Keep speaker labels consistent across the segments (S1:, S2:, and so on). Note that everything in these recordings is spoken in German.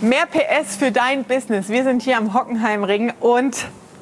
S1: Mehr PS für dein Business. Wir sind hier am Hockenheimring und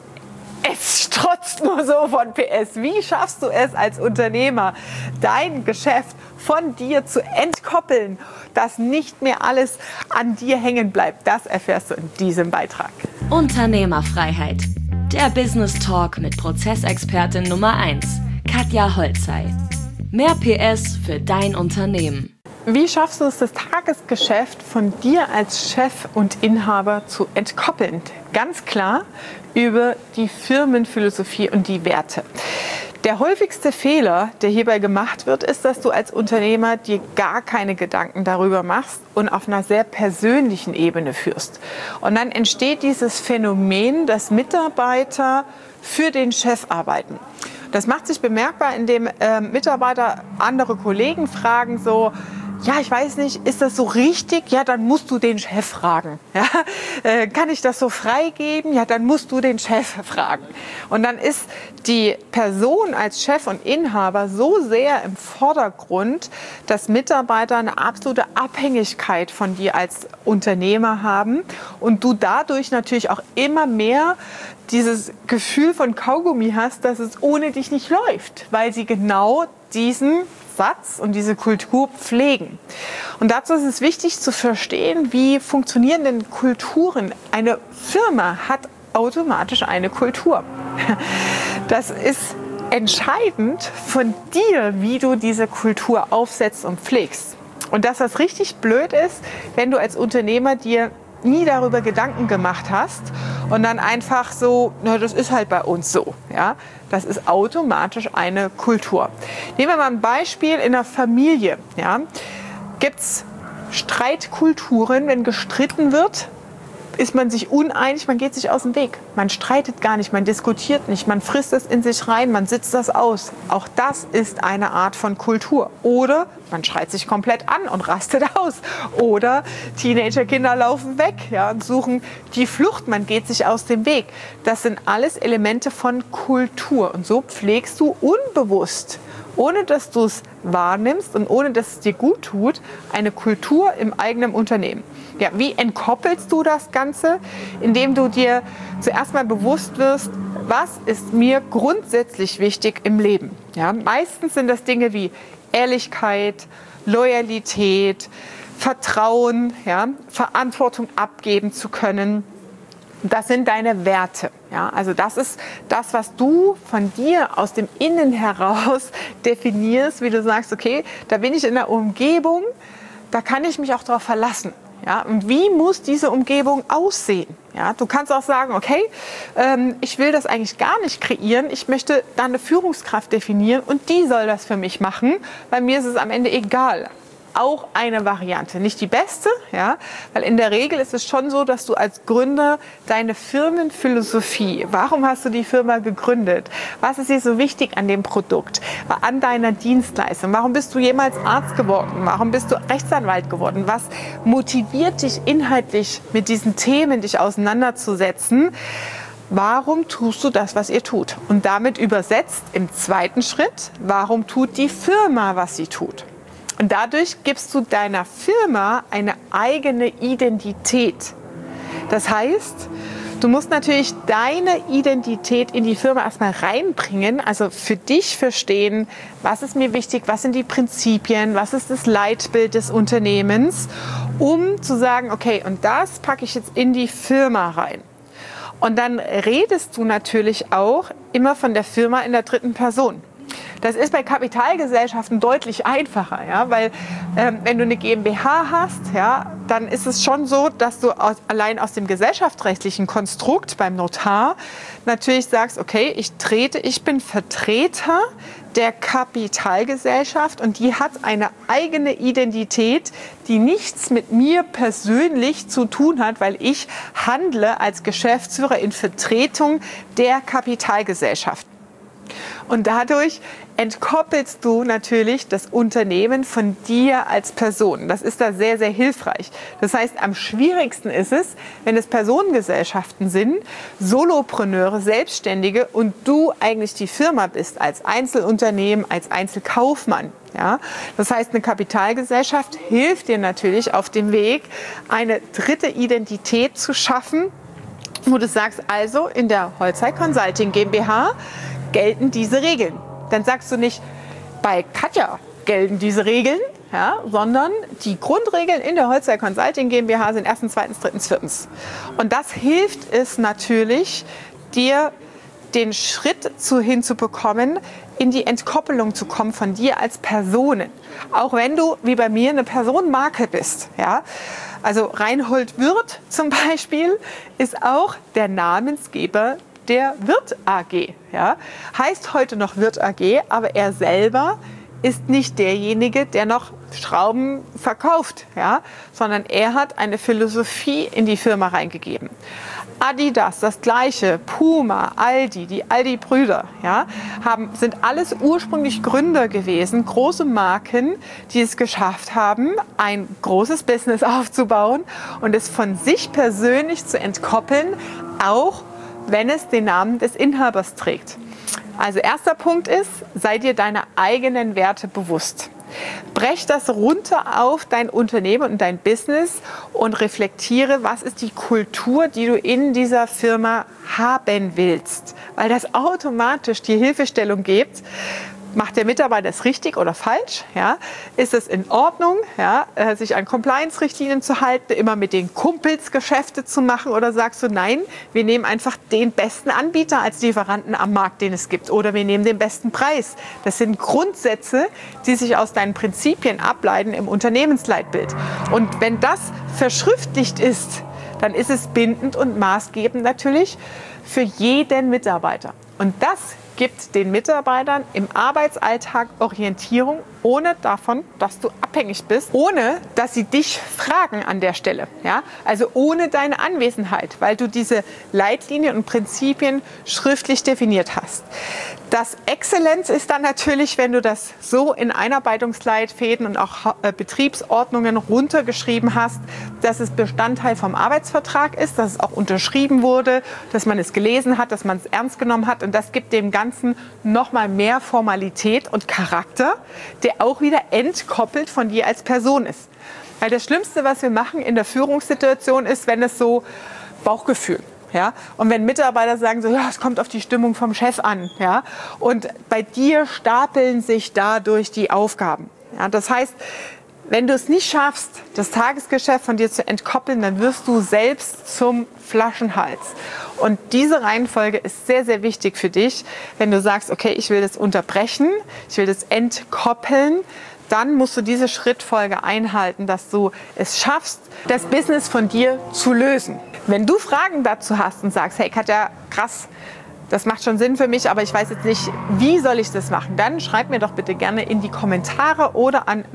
S1: es strotzt nur so von PS. Wie schaffst du es als Unternehmer, dein Geschäft von dir zu entkoppeln, dass nicht mehr alles an dir hängen bleibt? Das erfährst du in diesem Beitrag.
S2: Unternehmerfreiheit. Der Business Talk mit Prozessexpertin Nummer 1, Katja Holzei. Mehr PS für dein Unternehmen.
S1: Wie schaffst du es, das Tagesgeschäft von dir als Chef und Inhaber zu entkoppeln? Ganz klar über die Firmenphilosophie und die Werte. Der häufigste Fehler, der hierbei gemacht wird, ist, dass du als Unternehmer dir gar keine Gedanken darüber machst und auf einer sehr persönlichen Ebene führst. Und dann entsteht dieses Phänomen, dass Mitarbeiter für den Chef arbeiten. Das macht sich bemerkbar, indem Mitarbeiter andere Kollegen fragen so: Ja, ich weiß nicht, ist das so richtig? Ja, dann musst du den Chef fragen. Ja, kann ich das so freigeben? Ja, dann musst du den Chef fragen. Und dann ist die Person als Chef und Inhaber so sehr im Vordergrund, dass Mitarbeiter eine absolute Abhängigkeit von dir als Unternehmer haben und du dadurch natürlich auch immer mehr dieses Gefühl von Kaugummi hast, dass es ohne dich nicht läuft, weil sie genau diesen Satz und diese Kultur pflegen. Und dazu ist es wichtig zu verstehen, wie funktionieren denn Kulturen. Eine Firma hat automatisch eine Kultur. Das ist entscheidend von dir, wie du diese Kultur aufsetzt und pflegst. Und dass das richtig blöd ist, wenn du als Unternehmer dir nie darüber Gedanken gemacht hast und dann einfach so, na, das ist halt bei uns so. Ja? Das ist automatisch eine Kultur. Nehmen wir mal ein Beispiel in einer Familie. Ja? Gibt es Streitkulturen, wenn gestritten wird? Ist man sich uneinig, man geht sich aus dem Weg. Man streitet gar nicht, man diskutiert nicht, man frisst es in sich rein, man sitzt das aus. Auch das ist eine Art von Kultur. Oder man schreit sich komplett an und rastet aus. Oder Teenagerkinder laufen weg, ja, und suchen die Flucht, man geht sich aus dem Weg. Das sind alles Elemente von Kultur. Und so pflegst du unbewusst, ohne dass du es wahrnimmst und ohne dass es dir gut tut, eine Kultur im eigenen Unternehmen. Ja, wie entkoppelst du das Ganze? Indem du dir zuerst mal bewusst wirst, was ist mir grundsätzlich wichtig im Leben. Ja, meistens sind das Dinge wie Ehrlichkeit, Loyalität, Vertrauen, ja, Verantwortung abgeben zu können. Das sind deine Werte. Ja, also das ist das, was du von dir aus dem Innen heraus definierst, wie du sagst, okay, da bin ich in einer Umgebung, da kann ich mich auch darauf verlassen. Ja, und wie muss diese Umgebung aussehen? Ja, du kannst auch sagen, okay, ich will das eigentlich gar nicht kreieren, ich möchte da eine Führungskraft definieren und die soll das für mich machen, weil mir ist es am Ende egal. Auch eine Variante, nicht die beste, ja, weil in der Regel ist es schon so, dass du als Gründer deine Firmenphilosophie, warum hast du die Firma gegründet, was ist dir so wichtig an dem Produkt, an deiner Dienstleistung, warum bist du jemals Arzt geworden, warum bist du Rechtsanwalt geworden, was motiviert dich inhaltlich mit diesen Themen, dich auseinanderzusetzen. Warum tust du das, was ihr tut? Und damit übersetzt im zweiten Schritt, warum tut die Firma, was sie tut? Und dadurch gibst du deiner Firma eine eigene Identität. Das heißt, du musst natürlich deine Identität in die Firma erstmal reinbringen, also für dich verstehen, was ist mir wichtig, was sind die Prinzipien, was ist das Leitbild des Unternehmens, um zu sagen, okay, und das packe ich jetzt in die Firma rein. Und dann redest du natürlich auch immer von der Firma in der dritten Person. Das ist bei Kapitalgesellschaften deutlich einfacher, ja, weil wenn du eine GmbH hast, ja, dann ist es schon so, dass du allein aus dem gesellschaftsrechtlichen Konstrukt beim Notar natürlich sagst, okay, ich bin Vertreter der Kapitalgesellschaft und die hat eine eigene Identität, die nichts mit mir persönlich zu tun hat, weil ich handle als Geschäftsführer in Vertretung der Kapitalgesellschaft. Und dadurch entkoppelst du natürlich das Unternehmen von dir als Person. Das ist da sehr, sehr hilfreich. Das heißt, am schwierigsten ist es, wenn es Personengesellschaften sind, Solopreneure, Selbstständige und du eigentlich die Firma bist als Einzelunternehmen, als Einzelkaufmann. Ja? Das heißt, eine Kapitalgesellschaft hilft dir natürlich auf dem Weg, eine dritte Identität zu schaffen, wo du sagst, also in der Holzhey Consulting GmbH gelten diese Regeln. Dann sagst du nicht, bei Katja gelten diese Regeln, ja, sondern die Grundregeln in der Holzhey Consulting GmbH sind 1., 2., 3., 4. Und das hilft es natürlich, dir den Schritt hinzubekommen, in die Entkoppelung zu kommen von dir als Personen. Auch wenn du, wie bei mir, eine Personenmarke bist. Ja? Also Reinhold Wirth zum Beispiel ist auch der Namensgeber der Wirth AG. Ja? Heißt heute noch Wirth AG, aber er selber ist nicht derjenige, der noch Schrauben verkauft, ja? Sondern er hat eine Philosophie in die Firma reingegeben. Adidas, das Gleiche, Puma, Aldi, die Aldi-Brüder, ja, sind alles ursprünglich Gründer gewesen, große Marken, die es geschafft haben, ein großes Business aufzubauen und es von sich persönlich zu entkoppeln, auch wenn es den Namen des Inhabers trägt. Also erster Punkt ist, sei dir deiner eigenen Werte bewusst. Brech das runter auf dein Unternehmen und dein Business und reflektiere, was ist die Kultur, die du in dieser Firma haben willst. Weil das automatisch die Hilfestellung gibt, macht der Mitarbeiter es richtig oder falsch? Ja? Ist es in Ordnung, ja, sich an Compliance-Richtlinien zu halten, immer mit den Kumpels Geschäfte zu machen? Oder sagst du, nein, wir nehmen einfach den besten Anbieter als Lieferanten am Markt, den es gibt. Oder wir nehmen den besten Preis. Das sind Grundsätze, die sich aus deinen Prinzipien ableiten im Unternehmensleitbild. Und wenn das verschriftlicht ist, dann ist es bindend und maßgebend natürlich für jeden Mitarbeiter. Und das gibt den Mitarbeitern im Arbeitsalltag Orientierung, ohne davon, dass du abhängig bist, ohne dass sie dich fragen an der Stelle. Ja? Also ohne deine Anwesenheit, weil du diese Leitlinien und Prinzipien schriftlich definiert hast. Das Exzellenz ist dann natürlich, wenn du das so in Einarbeitungsleitfäden und auch Betriebsordnungen runtergeschrieben hast, dass es Bestandteil vom Arbeitsvertrag ist, dass es auch unterschrieben wurde, dass man es gelesen hat, dass man es ernst genommen hat. Und das gibt dem Ganzen nochmal mehr Formalität und Charakter, der auch wieder entkoppelt von dir als Person ist. Weil das Schlimmste, was wir machen in der Führungssituation, ist, wenn es so Bauchgefühl. Ja? Und wenn Mitarbeiter sagen, so, ja, es kommt auf die Stimmung vom Chef an. Ja? Und bei dir stapeln sich dadurch die Aufgaben. Ja? Das heißt, wenn du es nicht schaffst, das Tagesgeschäft von dir zu entkoppeln, dann wirst du selbst zum Flaschenhals. Und diese Reihenfolge ist sehr, sehr wichtig für dich. Wenn du sagst, okay, ich will das unterbrechen, ich will das entkoppeln, dann musst du diese Schrittfolge einhalten, dass du es schaffst, das Business von dir zu lösen. Wenn du Fragen dazu hast und sagst, hey Katja, krass, das macht schon Sinn für mich, aber ich weiß jetzt nicht, wie soll ich das machen? Dann schreib mir doch bitte gerne in die Kommentare oder an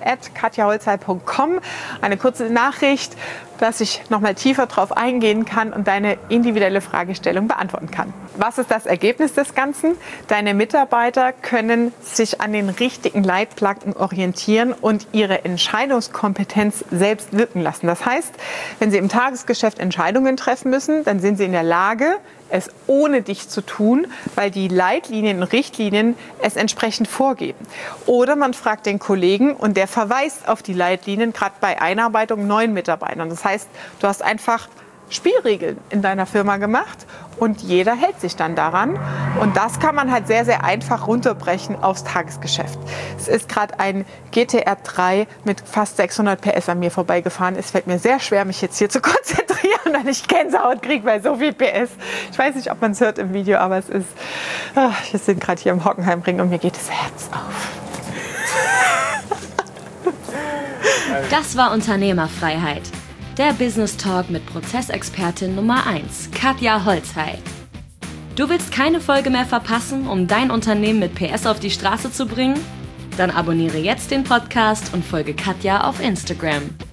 S1: mail@katjaholzhey.com eine kurze Nachricht, dass ich nochmal tiefer drauf eingehen kann und deine individuelle Fragestellung beantworten kann. Was ist das Ergebnis des Ganzen? Deine Mitarbeiter können sich an den richtigen Leitplanken orientieren und ihre Entscheidungskompetenz selbst wirken lassen. Das heißt, wenn sie im Tagesgeschäft Entscheidungen treffen müssen, dann sind sie in der Lage, es ohne dich zu tun, weil die Leitlinien und Richtlinien es entsprechend vorgeben. Oder man fragt den Kollegen und der verweist auf die Leitlinien, gerade bei Einarbeitung neuen Mitarbeitern. Das heißt, du hast einfach Spielregeln in deiner Firma gemacht und jeder hält sich dann daran. Und das kann man halt sehr, sehr einfach runterbrechen aufs Tagesgeschäft. Es ist gerade ein GTR 3 mit fast 600 PS an mir vorbeigefahren. Es fällt mir sehr schwer, mich jetzt hier zu konzentrieren, weil ich Gänsehaut kriege bei so viel PS. Ich weiß nicht, ob man es hört im Video, aber es ist, wir sind gerade hier im Hockenheimring und mir geht das Herz auf.
S2: Das war Unternehmerfreiheit. Der Business Talk mit Prozessexpertin Nummer 1, Katja Holzhey. Du willst keine Folge mehr verpassen, um dein Unternehmen mit PS auf die Straße zu bringen? Dann abonniere jetzt den Podcast und folge Katja auf Instagram.